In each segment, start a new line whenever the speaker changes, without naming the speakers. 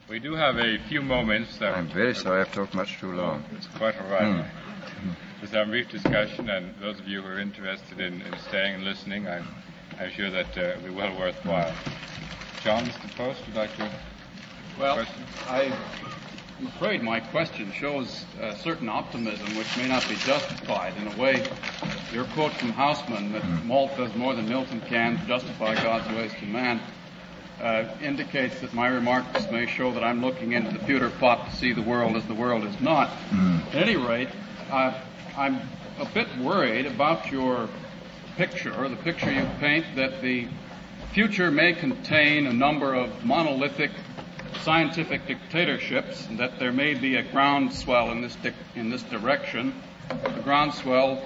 We do have a few moments.
I'm very sorry I've talked much too long.
It's quite all right. Just have a brief discussion, and those of you who are interested in staying and listening, I'm sure that it'll be well worthwhile. John, Mr. Post, would you like to question?
I'm afraid my question shows a certain optimism which may not be justified. In a way, your quote from Haussmann that malt does more than Milton can to justify God's ways to man indicates that my remarks may show that I'm looking into the pewter pot to see the world as the world is not. At any rate, I'm a bit worried about your picture, the picture you paint, that the future may contain a number of monolithic scientific dictatorships, and that there may be a groundswell in this direction, a groundswell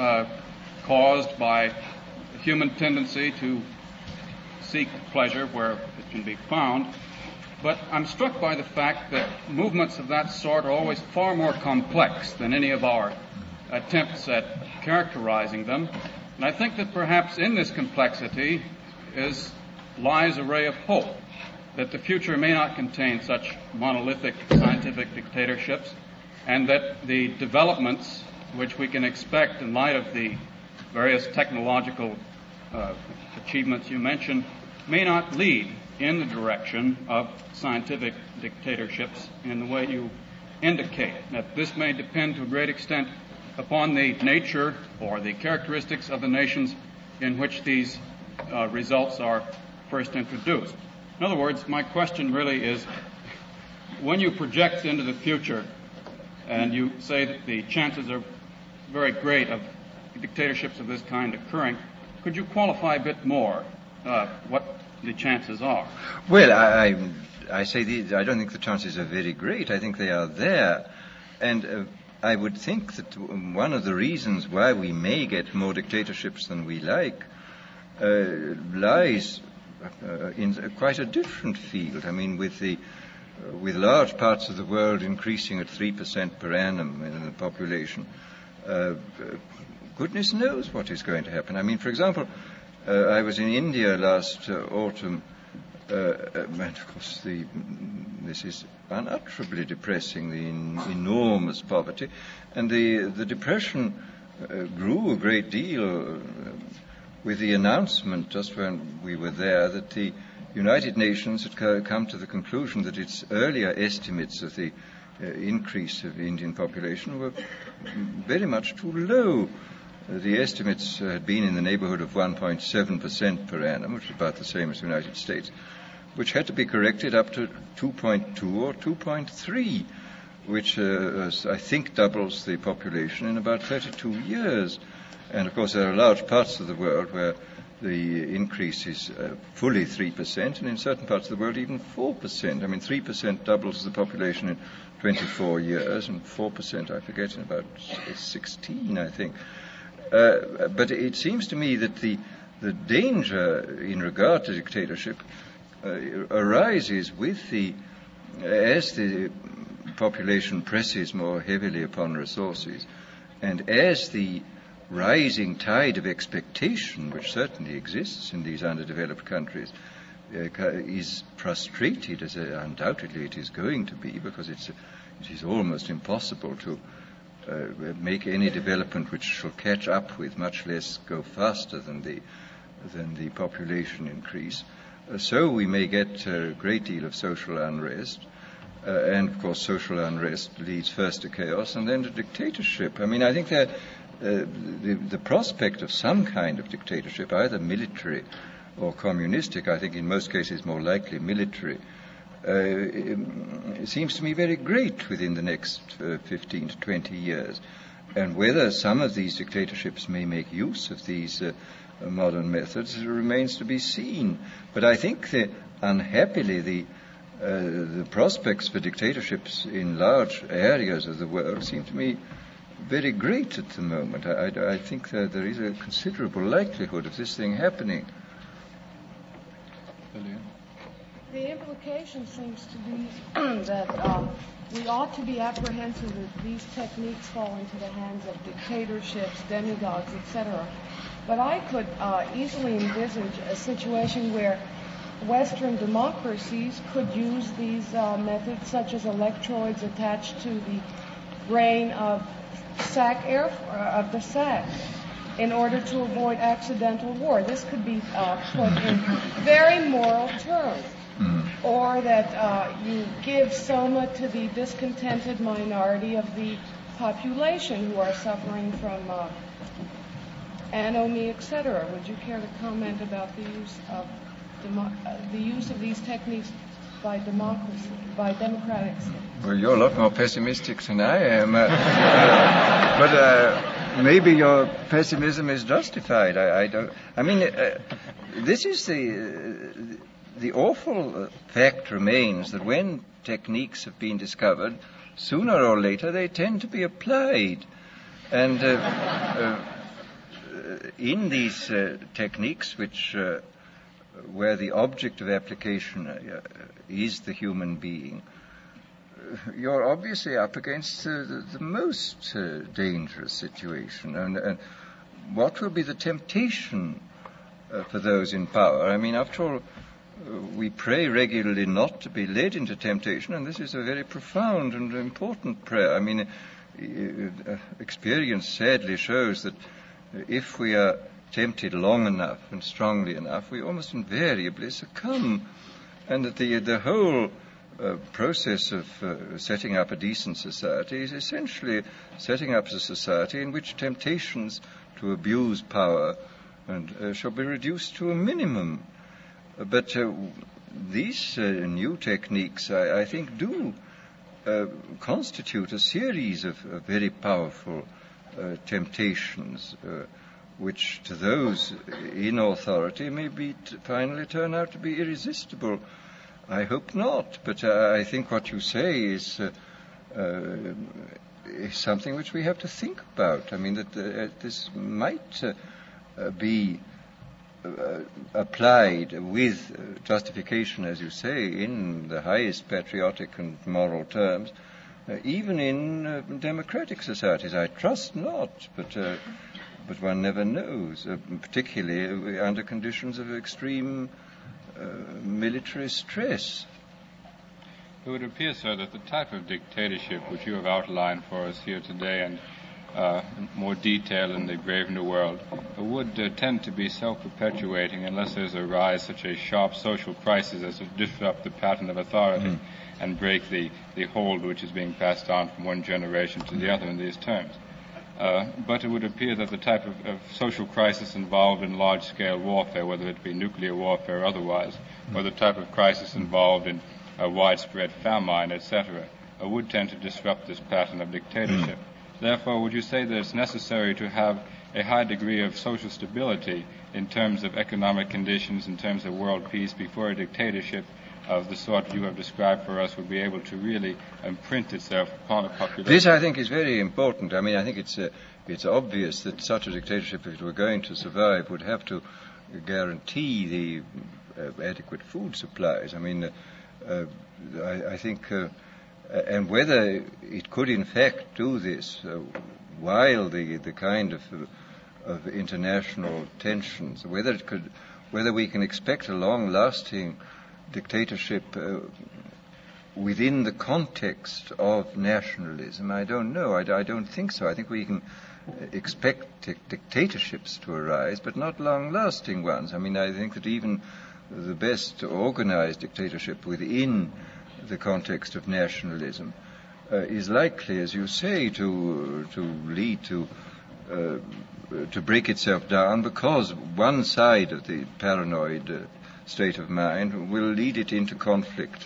caused by the human tendency to seek pleasure where it can be found. But I'm struck by the fact that movements of that sort are always far more complex than any of our attempts at characterizing them. And I think that perhaps in this complexity lies a ray of hope, that the future may not contain such monolithic scientific dictatorships, and that the developments which we can expect in light of the various technological achievements you mentioned may not lead in the direction of scientific dictatorships in the way you indicate. That this may depend to a great extent upon the nature or the characteristics of the nations in which these results are first introduced. In other words, my question really is, when you project into the future and you say that the chances are very great of dictatorships of this kind occurring, could you qualify a bit more what the chances are?
Well, I say I don't think the chances are very great. I think they are there. And I would think that one of the reasons why we may get more dictatorships than we like lies in quite a different field. I mean, with large parts of the world increasing at 3% per annum in the population, goodness knows what is going to happen. I mean, for example, I was in India last autumn, and of course this is unutterably depressing, the enormous poverty, and the depression grew a great deal with the announcement just when we were there that the United Nations had come to the conclusion that its earlier estimates of the increase of the Indian population were very much too low. The estimates had been in the neighborhood of 1.7% per annum, which is about the same as the United States, which had to be corrected up to 2.2 or 2.3, which I think doubles the population in about 32 years. And, of course, there are large parts of the world where the increase is fully 3%, and in certain parts of the world even 4%. I mean, 3% doubles the population in 24 years, and 4%, I forget, in about 16, I think. But it seems to me that the danger in regard to dictatorship arises as the population presses more heavily upon resources, and as the rising tide of expectation, which certainly exists in these underdeveloped countries, is frustrated, as undoubtedly it is going to be, because it is almost impossible to make any development which shall catch up with, much less go faster than the population increase. So we may get a great deal of social unrest, and of course social unrest leads first to chaos and then to dictatorship. I mean, I think that the prospect of some kind of dictatorship, either military or communistic, I think in most cases more likely military, it seems to me very great within the next 15 to 20 years. And whether some of these dictatorships may make use of these modern methods remains to be seen. But I think that, unhappily, the prospects for dictatorships in large areas of the world seem to me very great at the moment. I think that there is a considerable likelihood of this thing happening.
The implication seems to be that we ought to be apprehensive that these techniques fall into the hands of dictatorships, demagogues, etc. But I could easily envisage a situation where Western democracies could use these methods, such as electrodes attached to the brain of the sac, in order to avoid accidental war. This could be put in very moral terms. Or that you give soma to the discontented minority of the population who are suffering from anomie, etc. Would you care to comment about the use of these techniques by democratic states?
Well, you're a lot more pessimistic than I am. But maybe your pessimism is justified. I don't. I mean, this is the awful fact remains that when techniques have been discovered, sooner or later they tend to be applied. And in these techniques, where the object of application is the human being, you're obviously up against the most dangerous situation. And what will be the temptation for those in power? I mean, after all, we pray regularly not to be led into temptation, and this is a very profound and important prayer. I mean, experience sadly shows that if we are tempted long enough and strongly enough, we almost invariably succumb, and that the whole process of setting up a decent society is essentially setting up a society in which temptations to abuse power and shall be reduced to a minimum. But these new techniques, I think, do constitute a series of very powerful temptations, which to those in authority may finally turn out to be irresistible. I hope not, but I think what you say is something which we have to think about. I mean, that this might be applied with justification, as you say, in the highest patriotic and moral terms, even in democratic societies. I trust not, but one never knows, particularly under conditions of extreme military stress.
It would appear, sir, that the type of dictatorship which you have outlined for us here today, and more detail in the Brave New World, would tend to be self-perpetuating unless there's a rise, such a sharp social crisis as to disrupt the pattern of authority and break the hold which is being passed on from one generation to the other in these terms. But it would appear that the type of social crisis involved in large-scale warfare, whether it be nuclear warfare or otherwise, or the type of crisis involved in widespread famine, etc., would tend to disrupt this pattern of dictatorship. Therefore, would you say that it's necessary to have a high degree of social stability in terms of economic conditions, in terms of world peace, before a dictatorship of the sort you have described for us would be able to really imprint itself upon a population?
This, I think, is very important. I mean, I think it's obvious that such a dictatorship, if it were going to survive, would have to guarantee the adequate food supplies. I mean, I think... and whether it could in fact do this while the kind of international tensions, whether we can expect a long-lasting dictatorship within the context of nationalism, I don't know. I don't think so. I think we can expect dictatorships to arise, but not long-lasting ones. I mean, I think that even the best organized dictatorship within the context of nationalism is likely, as you say, to lead to break itself down, because one side of the paranoid state of mind will lead it into conflict,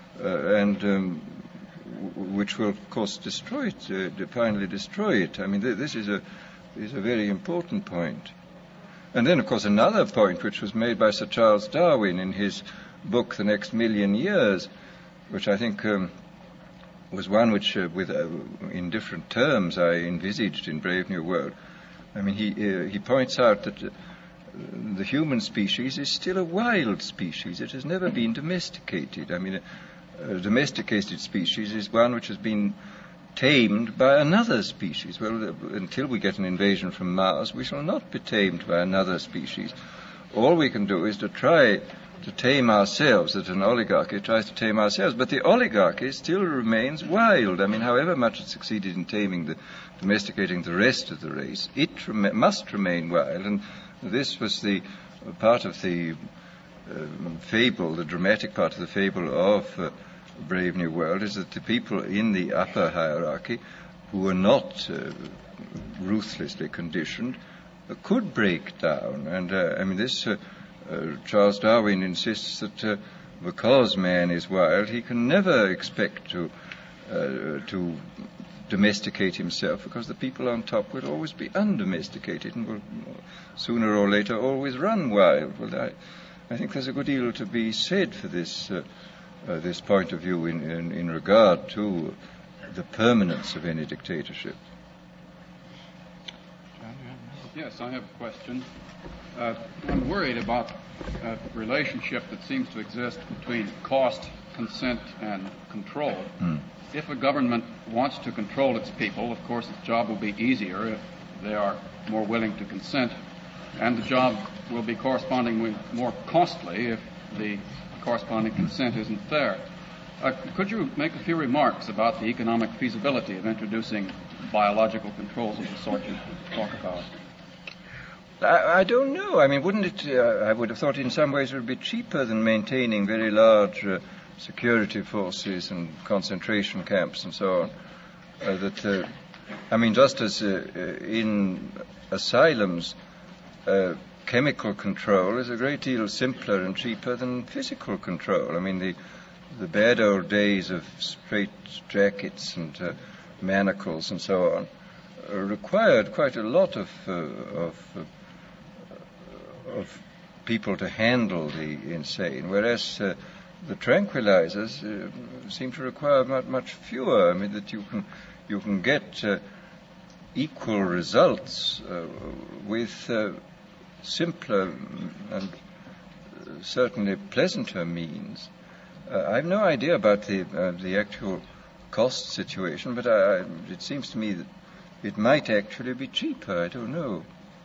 and which will, of course, destroy it, finally destroy it. I mean, this is a very important point. And then, of course, another point which was made by Sir Charles Darwin in his book *The Next Million Years*, which I think was one which, in different terms, I envisaged in Brave New World. I mean, he points out that the human species is still a wild species. It has never been domesticated. I mean, a domesticated species is one which has been tamed by another species. Well, until we get an invasion from Mars, we shall not be tamed by another species. All we can do is to try tame ourselves, that an oligarchy tries to tame ourselves. But the oligarchy still remains wild. I mean, however much it succeeded in domesticating the rest of the race, it must remain wild. And this was the part of the fable, the dramatic part of the fable of Brave New World, is that the people in the upper hierarchy, who were not ruthlessly conditioned, could break down. And this Charles Darwin insists that because man is wild, he can never expect to domesticate himself, because the people on top will always be undomesticated and will sooner or later always run wild. Well, I think there's a good deal to be said for this point of view in regard to the permanence of any dictatorship.
Yes, I have a question. I'm worried about a relationship that seems to exist between cost, consent, and control. If a government wants to control its people, of course, its job will be easier if they are more willing to consent, and the job will be correspondingly more costly if the corresponding consent isn't there. Could you make a few remarks about the economic feasibility of introducing biological controls of the sort you talk about?
I don't know. I mean, wouldn't it, I would have thought in some ways it would be cheaper than maintaining very large security forces and concentration camps and so on. Just as in asylums, chemical control is a great deal simpler and cheaper than physical control. I mean, the bad old days of straight jackets and manacles and so on required quite a lot of people to handle the insane, whereas the tranquilizers seem to require much fewer. I mean, that you can get equal results with simpler and certainly pleasanter means. I have no idea about the actual cost situation, but it seems to me that it might actually be cheaper. I don't know.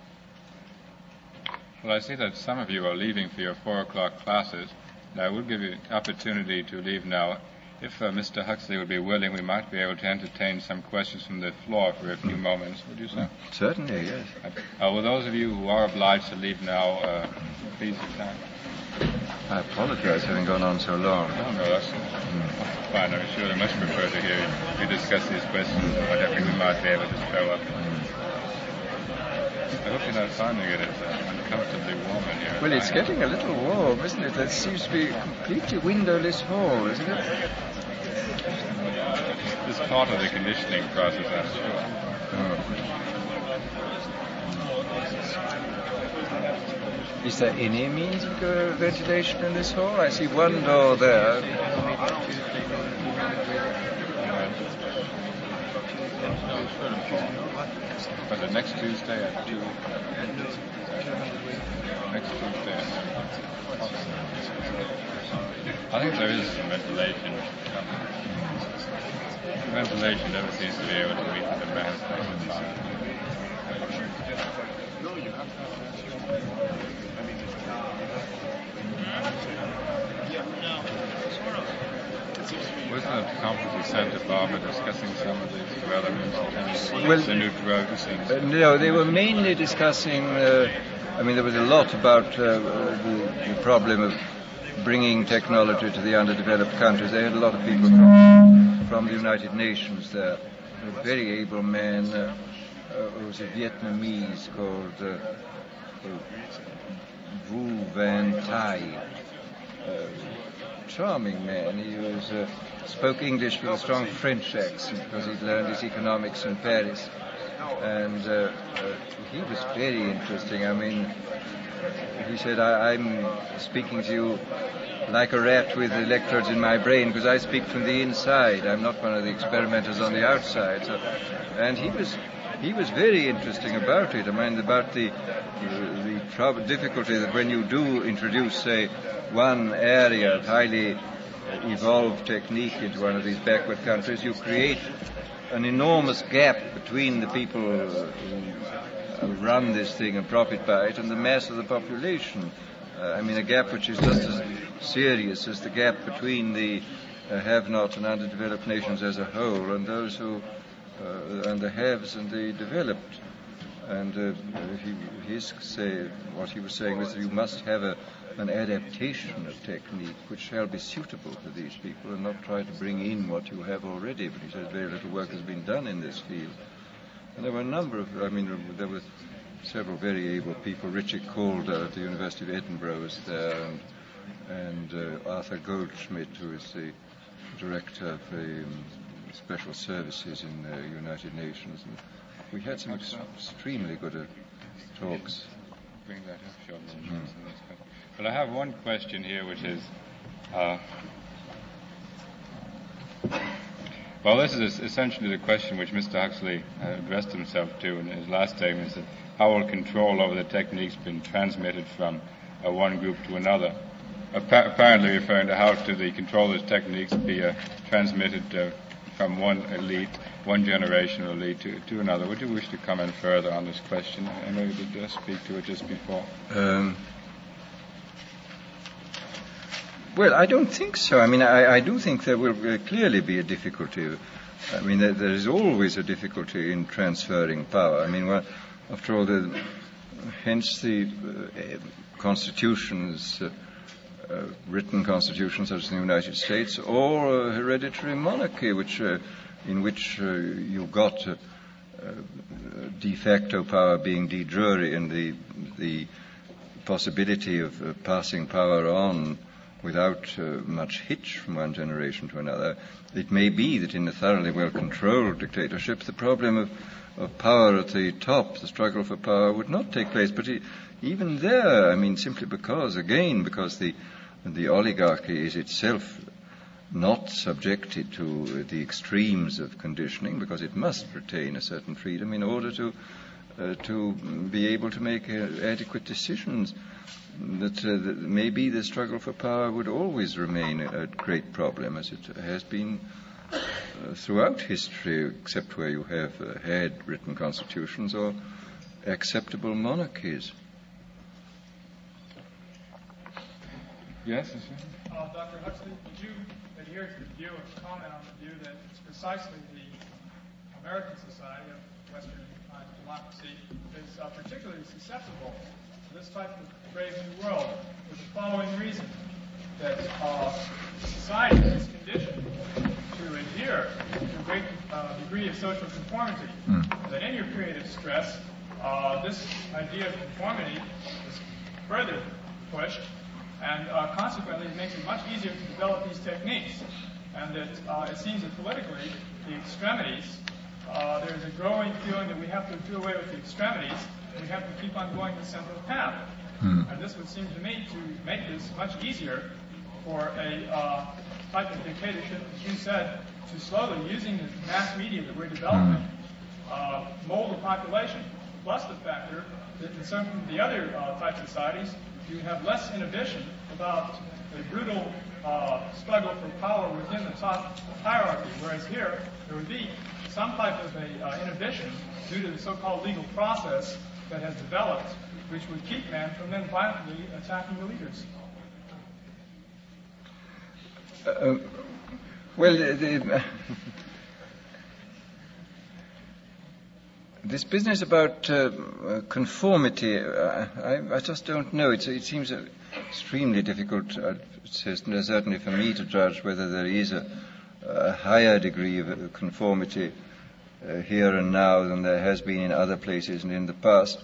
Well, I see that some of you are leaving for your 4 o'clock classes, and I will give you an opportunity to leave now. If Mr. Huxley would be willing, we might be able to entertain some questions from the floor for a few moments. Would you say?
Certainly, yes.
Will those of you who are obliged to leave now, please return?
I apologize for having gone on so long.
No, that's fine. I'm sure they much prefer to hear you discuss these questions and whatever we might be able to throw up. I hope you're not finding it uncomfortably warm in here.
Well, it's getting a little warm, isn't it? That seems to be a completely windowless hall, isn't it?
It's part of the conditioning process, I'm sure.
Is there any means of ventilation in this hall? I see one door there.
But the next Tuesday at 2. Next Tuesday. I think there is some ventilation. Ventilation never seems to be able to meet the demands of the time. Wasn't it a conference in Santa Barbara discussing some of these developments, the new drugs?
No, they were mainly discussing, there was a lot about the problem of bringing technology to the underdeveloped countries. They had a lot of people from the United Nations there. A very able man who was a Vietnamese called Vu Van Thai. Charming man. He spoke English with a strong French accent because he'd learned his economics in Paris. And he was very interesting. I mean, he said, I'm speaking to you like a rat with electrodes in my brain because I speak from the inside. I'm not one of the experimenters on the outside. And he was very interesting about it. I mean, about the difficulty that when you do introduce, say, one area of highly evolved technique into one of these backward countries, you create an enormous gap between the people who run this thing and profit by it and the mass of the population. I mean, a gap which is just as serious as the gap between the have-not and underdeveloped nations as a whole and those who, and the haves and the developed. And what he was saying was that you must have an adaptation of technique which shall be suitable to these people and not try to bring in what you have already. But he said very little work has been done in this field. And there were a number of, there were several very able people. Richard Calder at the University of Edinburgh was there, and Arthur Goldschmidt, who is the director of special services in the United Nations. And we had some extremely good talks.
Bring that up, Sheldon. Well, I have one question here, which is, well, this is essentially the question which Mr. Huxley addressed himself to in his last statement, is that how will control over the techniques been transmitted from one group to another? Apparently referring to how to the control of those techniques be transmitted from one elite, one generational elite to another. Would you wish to comment further on this question? I know you did speak to it just before.
Well, I don't think so. I mean, I do think there will clearly be a difficulty. I mean, there is always a difficulty in transferring power. I mean, well, after all, hence the constitutions, written constitutions such as in the United States, or a hereditary monarchy, in which you got de facto power being de jure, and the possibility of passing power on without much hitch from one generation to another. It may be that in a thoroughly well-controlled dictatorship, the problem of power at the top, the struggle for power, would not take place. But even there, I mean, simply because the oligarchy is itself not subjected to the extremes of conditioning, because it must retain a certain freedom in order to be able to make adequate decisions. That maybe the struggle for power would always remain a great problem, as it has been throughout history, except where you have had written constitutions or acceptable monarchies.
Yes?
Dr. Huxley, would you adhere to the view or comment on the view that it's precisely the American society of Western democracy is particularly susceptible to this type of brave new world, for the following reason, that society is conditioned to adhere to a great degree of social conformity, that in your period of stress, this idea of conformity is further pushed, and consequently it makes it much easier to develop these techniques, and that it seems that politically, the extremities, there's a growing feeling that we have to do away with the extremities, and we have to keep on going the central path. And this would seem to me to make this much easier for a type of dictatorship, as you said, to slowly, using the mass media that we're developing, mold the population, plus the factor that in some of the other type societies, you have less inhibition about the brutal struggle for power within the top hierarchy, whereas here there would be some type of a inhibition due to the so-called legal process that has developed, which would keep man from then violently attacking the leaders.
This business about conformity, I just don't know. It seems extremely difficult, certainly for me, to judge whether there is a higher degree of conformity here and now than there has been in other places and in the past.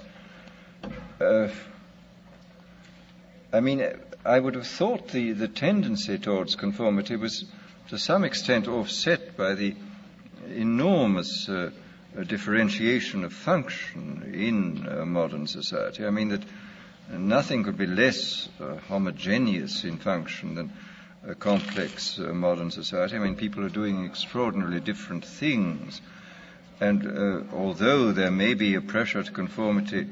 I mean, I would have thought the tendency towards conformity was to some extent offset by the enormous differentiation of function in modern society. I mean that nothing could be less homogeneous in function than a complex modern society. I mean, people are doing extraordinarily different things, and although there may be a pressure to conformity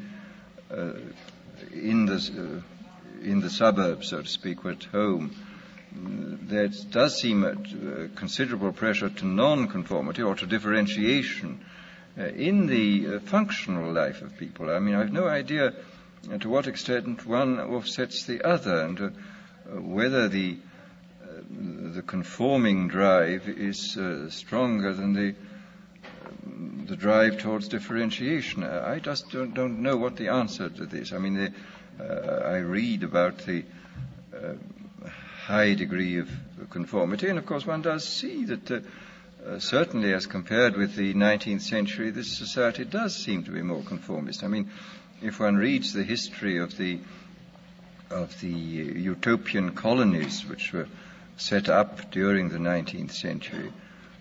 in the suburbs, so to speak, or at home, there does seem a considerable pressure to non-conformity or to differentiation in the functional life of people. I mean, I've no idea to what extent one offsets the other, and whether the conforming drive is stronger than the drive towards differentiation. I just don't know what the answer to this. I mean, I read about the high degree of conformity, and of course one does see that certainly as compared with the 19th century, this society does seem to be more conformist. I mean, if one reads the history of the utopian colonies which were set up during the 19th century,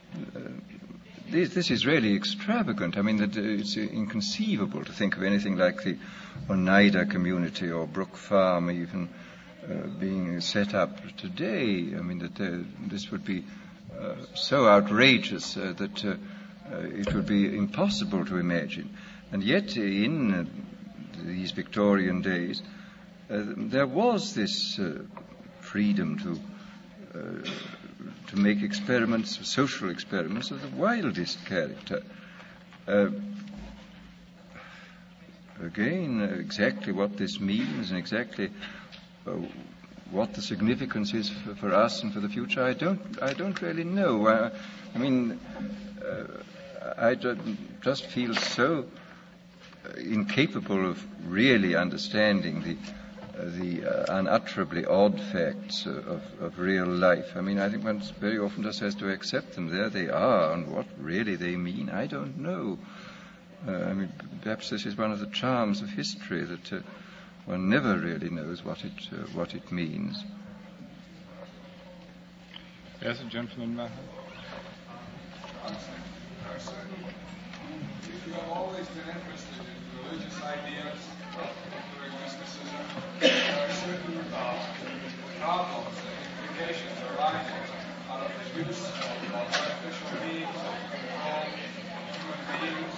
this is really extravagant. I mean, that it's inconceivable to think of anything like the Oneida community or Brook Farm even being set up today. I mean, that this would be so outrageous that it would be impossible to imagine. And yet, in these Victorian days, there was this freedom to make experiments, social experiments of the wildest character. Again, exactly what this means and exactly what the significance is for us and for the future, I don't really know. I mean, I just feel so incapable of really understanding the unutterably odd facts of real life. I mean, I think one very often just has to accept them. There they are, and what really they mean, I don't know. I mean, perhaps this is one of the charms of history, that one never really knows what it means.
Yes, a gentleman, Maher.
If you have always been interested in religious ideas, including mysticism, there are certain problems and implications arising out of the use of artificial means of control human beings.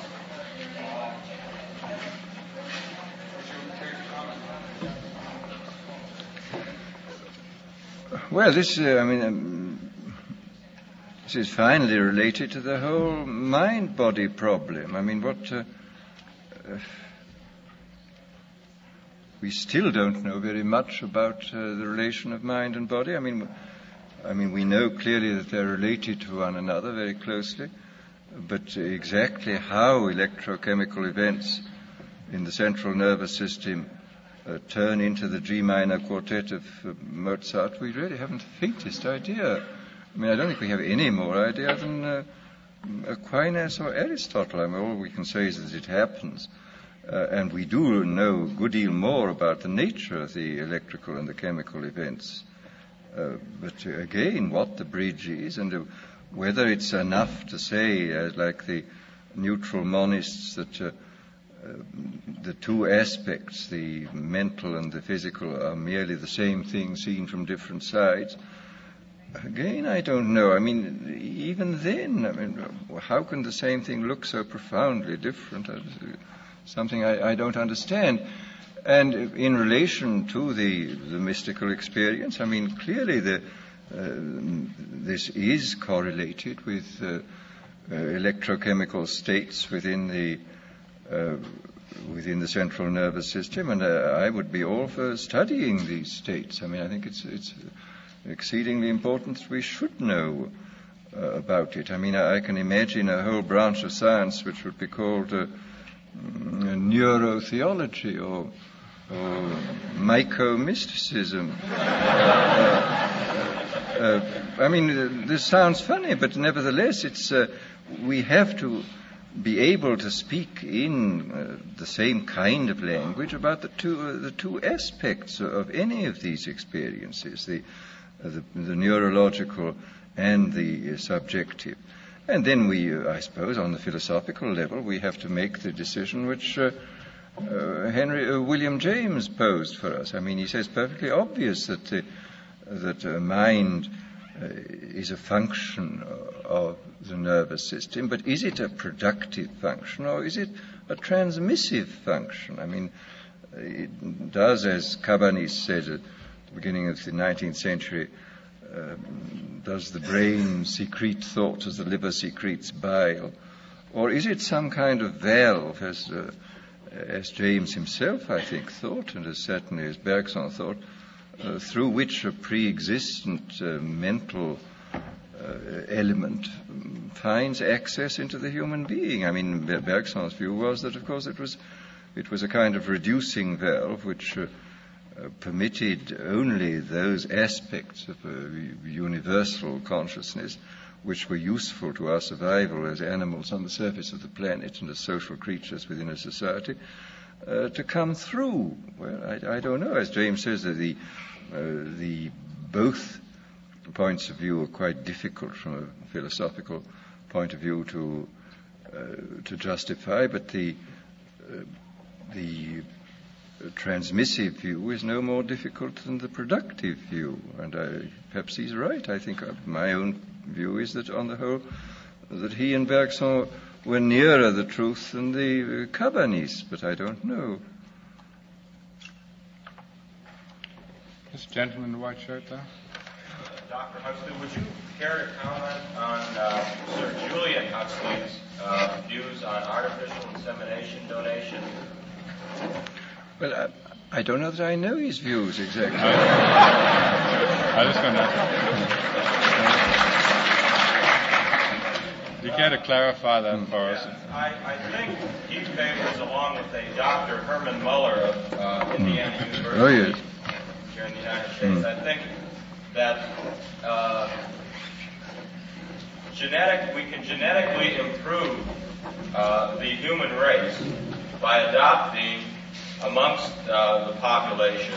Would you care to comment on that?
Well, this is finally related to the whole mind-body problem. I mean, we still don't know very much about the relation of mind and body. I mean, we know clearly that they're related to one another very closely, but exactly how electrochemical events in the central nervous system turn into the G minor quartet of Mozart, we really haven't the faintest idea. I mean, I don't think we have any more idea than Aquinas or Aristotle. I mean, all we can say is that it happens. And we do know a good deal more about the nature of the electrical and the chemical events. But again, what the bridge is and whether it's enough to say, like the neutral monists, that the two aspects, the mental and the physical, are merely the same thing seen from different sides. Again, I don't know. I mean, even then, how can the same thing look so profoundly different? Something I don't understand. And in relation to the mystical experience, I mean, clearly this is correlated with electrochemical states within the central nervous system, and I would be all for studying these states. I mean, I think it's exceedingly important that we should know about it. I mean, I can imagine a whole branch of science which would be called neurotheology or myco-mysticism. I mean, this sounds funny, but nevertheless, we have to be able to speak in the same kind of language about the two aspects of any of these experiences, the neurological and the subjective. And then I suppose, on the philosophical level, we have to make the decision which William James posed for us. I mean, he says perfectly obvious that mind is a function of the nervous system, but is it a productive function or is it a transmissive function? I mean, it does, as Cabanis said at the beginning of the 19th century, does the brain secrete thought as the liver secretes bile? Or is it some kind of valve, as James himself, I think, thought, and as certainly as Bergson thought, through which a pre-existent mental element finds access into the human being. I mean, Bergson's view was that, of course, it was a kind of reducing valve which permitted only those aspects of a universal consciousness which were useful to our survival as animals on the surface of the planet and as social creatures within a society to come through. Well, I don't know. As James says, that the both points of view are quite difficult from a philosophical point of view to justify, but the transmissive view is no more difficult than the productive view, and perhaps he's right. I think my own view is that, on the whole, that he and Bergson were nearer the truth than the Cabanists, but I don't know.
This gentleman in the white shirt there.
Dr. Huxley, would you care to comment on Sir Julian Huxley's views on artificial insemination donation?
Well, I don't know that I know his views exactly.
I was going to. You care to clarify that for us?
I think he favors, along with a Dr. Herman Muller of Indiana University here in the United States, I think that we can genetically improve the human race by adopting amongst the population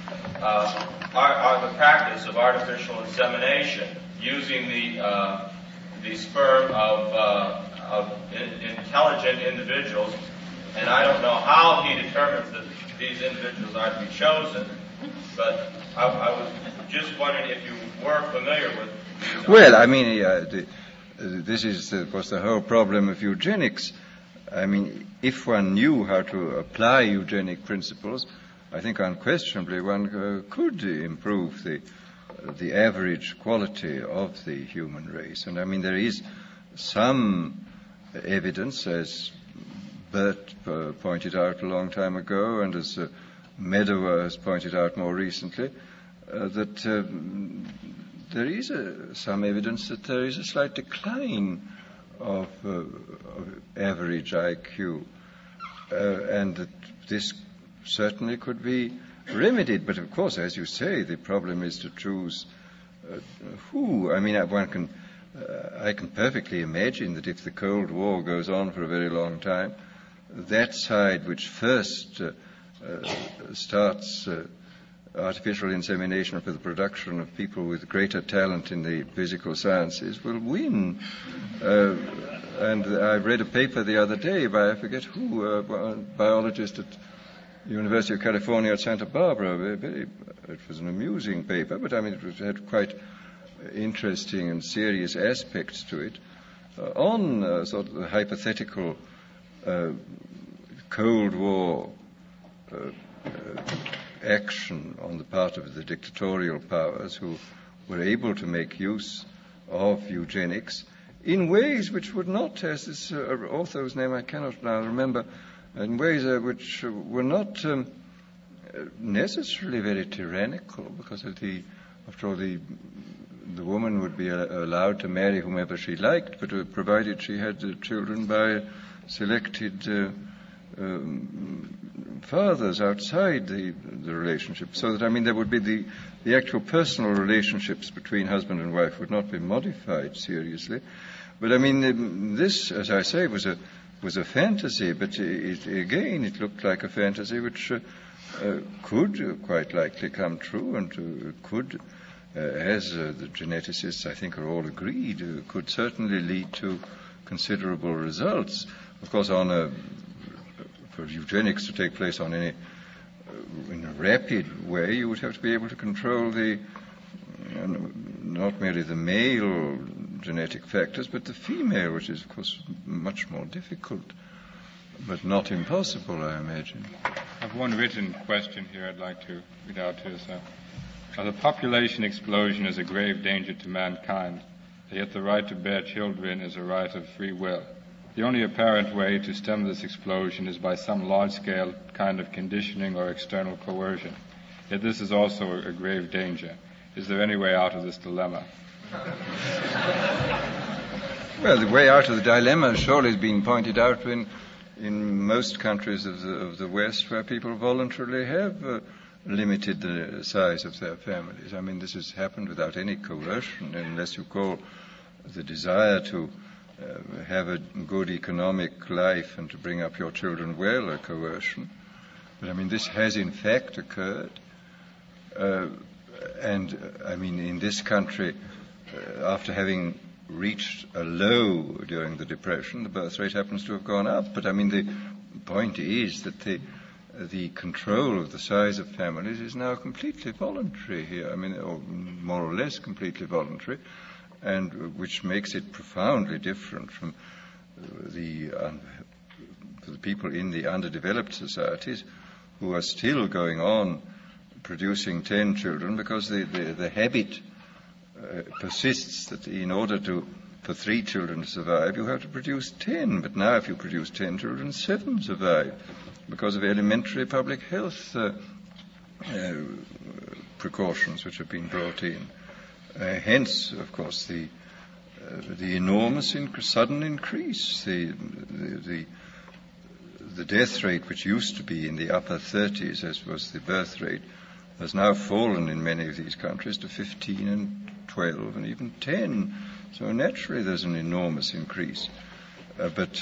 the practice of artificial insemination, using the sperm of intelligent individuals. And I don't know how he determines that these individuals are to be chosen, but I was just wondering if you were familiar with these.
Well, I mean, this is, of course, the whole problem of eugenics. I mean, if one knew how to apply eugenic principles, I think unquestionably one could improve the average quality of the human race. And I mean, there is some evidence, as Bert pointed out a long time ago, and as Medower has pointed out more recently, that there is some evidence that there is a slight decline of average IQ, and that this certainly could be remedied. But of course, as you say, the problem is to choose who. I mean, I can perfectly imagine that if the Cold War goes on for a very long time, that side which first starts artificial insemination for the production of people with greater talent in the physical sciences will win. And I read a paper the other day by, I forget who, a biologist at the University of California at Santa Barbara. It was an amusing paper, but I mean, it had quite interesting and serious aspects to it on sort of the hypothetical Cold War action on the part of the dictatorial powers who were able to make use of eugenics in ways which would not, as this author whose name I cannot now remember, in ways which were not necessarily very tyrannical, because after all, the woman would be allowed to marry whomever she liked, but provided she had children by selected fathers outside the relationship, so that, I mean, there would be the actual personal relationships between husband and wife would not be modified seriously. But I mean, this, as I say, was a fantasy, but it looked like a fantasy which could quite likely come true, and could, as the geneticists I think are all agreed, could certainly lead to considerable results. Of course, for eugenics to take place in a rapid way, you would have to be able to control not merely the male genetic factors, but the female, which is, of course, much more difficult, but not impossible, I imagine.
I have one written question here I'd like to read out to us. The population explosion is a grave danger to mankind, yet the right to bear children is a right of free will. The only apparent way to stem this explosion is by some large-scale kind of conditioning or external coercion. Yet this is also a grave danger. Is there any way out of this dilemma?
Well, the way out of the dilemma surely has been pointed out in most countries of the West, where people voluntarily have limited the size of their families. I mean, this has happened without any coercion, unless you call the desire to have a good economic life and to bring up your children well a coercion. But I mean, this has in fact occurred. And I mean, in this country, after having reached a low during the Depression, the birth rate happens to have gone up. But I mean, the point is that the control of the size of families is now completely voluntary here. I mean, or more or less completely voluntary, and which makes it profoundly different from the people in the underdeveloped societies who are still going on producing 10 children because the habit persists that in order for 3 children to survive, you have to produce 10. But now if you produce 10 children, 7 survive because of elementary public health precautions which have been brought in. Hence, of course, the enormous sudden increase. The death rate, which used to be in the upper 30s, as was the birth rate, has now fallen in many of these countries to 15 and 12 and even 10. So naturally there's an enormous increase. But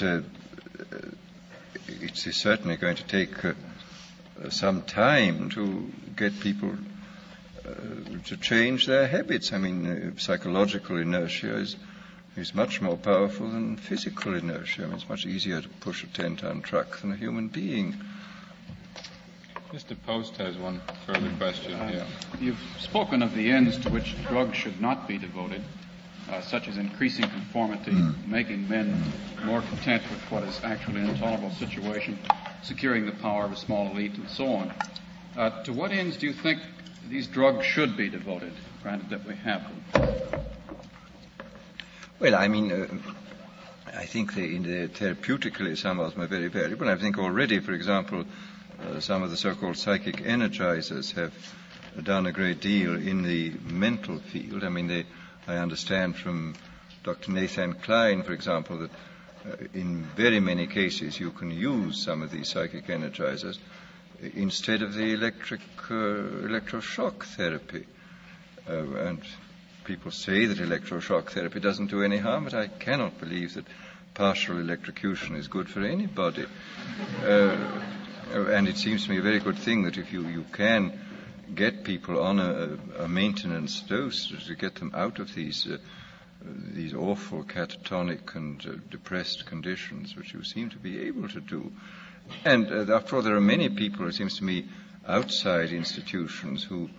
it's certainly going to take some time to get people to change their habits. I mean, psychological inertia is much more powerful than physical inertia. I mean, it's much easier to push a 10-ton truck than a human being.
Mr. Post has one further question here.
You've spoken of the ends to which drugs should not be devoted, such as increasing conformity, making men more content with what is actually an intolerable situation, securing the power of a small elite, and so on. To what ends do you think these drugs should be devoted, granted that we have them?
Well, I mean, I think therapeutically some of them are very valuable. I think already, for example, some of the so-called psychic energizers have done a great deal in the mental field. I mean, I understand from Dr. Nathan Klein, for example, that in very many cases you can use some of these psychic energizers instead of the electroshock therapy. And people say that electroshock therapy doesn't do any harm, but I cannot believe that partial electrocution is good for anybody. And it seems to me a very good thing that if you can get people on a maintenance dose to get them out of these awful catatonic and depressed conditions, which you seem to be able to do. And after all, there are many people, it seems to me, outside institutions who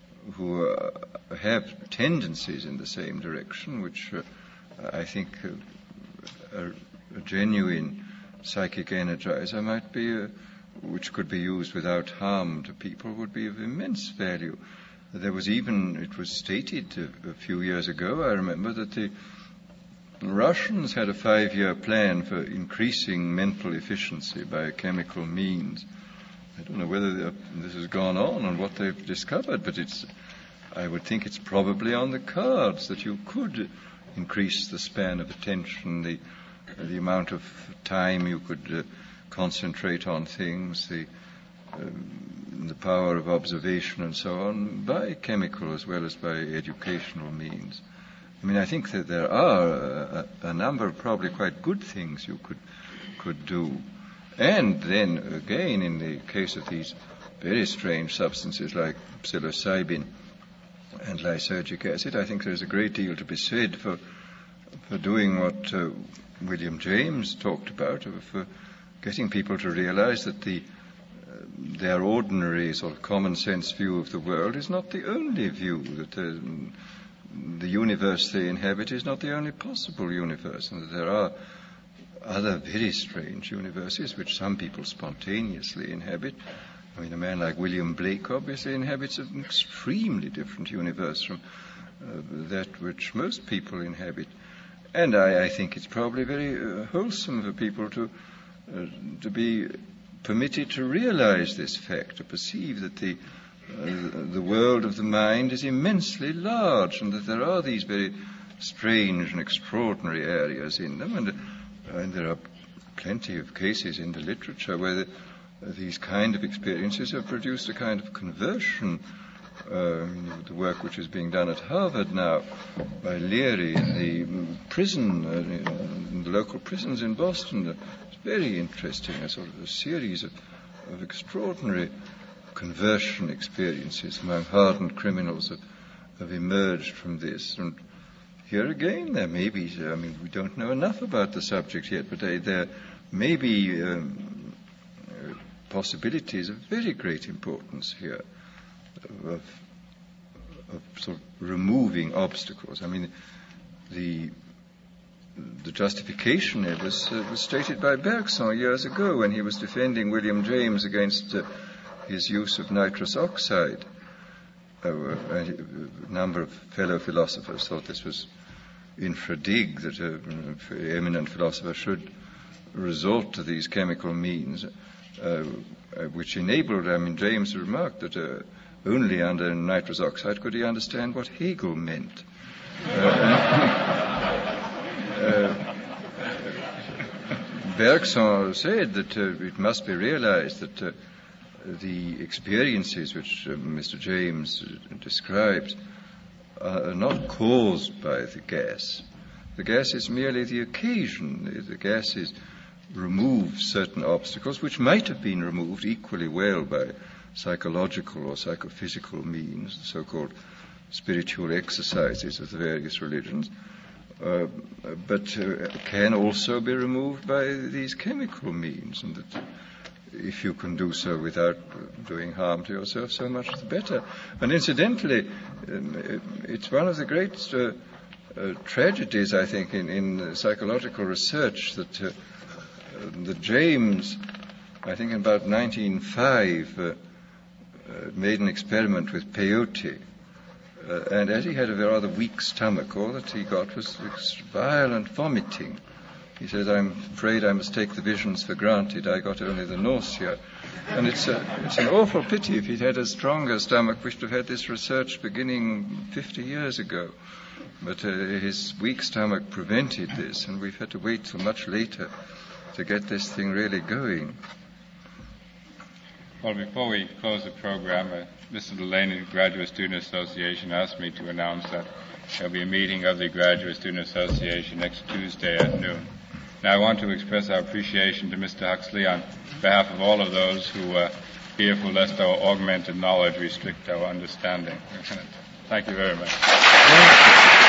have tendencies in the same direction, which I think a genuine psychic energizer might be, which could be used without harm to people, would be of immense value. There was even, it was stated a few years ago, I remember, that the Russians had a 5-year plan for increasing mental efficiency by chemical means. I don't know whether this has gone on and what they've discovered, but I would think it's probably on the cards that you could increase the span of attention, the amount of time you could concentrate on things, the power of observation and so on, by chemical as well as by educational means. I mean, I think that there are a number of probably quite good things you could do. And then, again, in the case of these very strange substances like psilocybin and lysergic acid, I think there's a great deal to be said for doing what William James talked about, of getting people to realize that their ordinary sort of common sense view of the world is not the only view, that the universe they inhabit is not the only possible universe, and that there are other very strange universes which some people spontaneously inhabit. I mean, a man like William Blake obviously inhabits an extremely different universe from that which most people inhabit. And I think it's probably very wholesome for people to be permitted to realize this fact, to perceive that the world of the mind is immensely large, and that there are these very strange and extraordinary areas in them, and there are plenty of cases in the literature where these kind of experiences have produced a kind of conversion. The work which is being done at Harvard now by Leary in the prison, in the local prisons in Boston, it's very interesting, a sort of a series of extraordinary conversion experiences among hardened criminals have emerged from this. And here again, there may be, we don't know enough about the subject yet, but there may be possibilities of very great importance here of sort of removing obstacles. The justification was stated by Bergson years ago when he was defending William James against his use of nitrous oxide. A number of fellow philosophers thought this was infra dig, that an eminent philosopher should resort to these chemical means, which enabled, James remarked that only under nitrous oxide could he understand what Hegel meant. Bergson said that it must be realized that the experiences which Mr. James describes are not caused by the gas. The gas is merely the occasion. The gas removes certain obstacles which might have been removed equally well by psychological or psychophysical means, the so-called spiritual exercises of the various religions, but can also be removed by these chemical means, and that if you can do so without doing harm to yourself, so much the better. And incidentally, it's one of the great tragedies, I think, in psychological research that James, I think in about 1905, made an experiment with peyote. And as he had a rather weak stomach, all that he got was violent vomiting. He said, "I'm afraid I must take the visions for granted. I got only the nausea." And it's an awful pity. If he'd had a stronger stomach, we should have had this research beginning 50 years ago. But his weak stomach prevented this, and we've had to wait till much later to get this thing really going.
Well, before we close the program, Mr. Delaney, Graduate Student Association, asked me to announce that there'll be a meeting of the Graduate Student Association next Tuesday at noon. Now, I want to express our appreciation to Mr. Huxley on behalf of all of those who are fearful lest our augmented knowledge restrict our understanding. Thank you very much.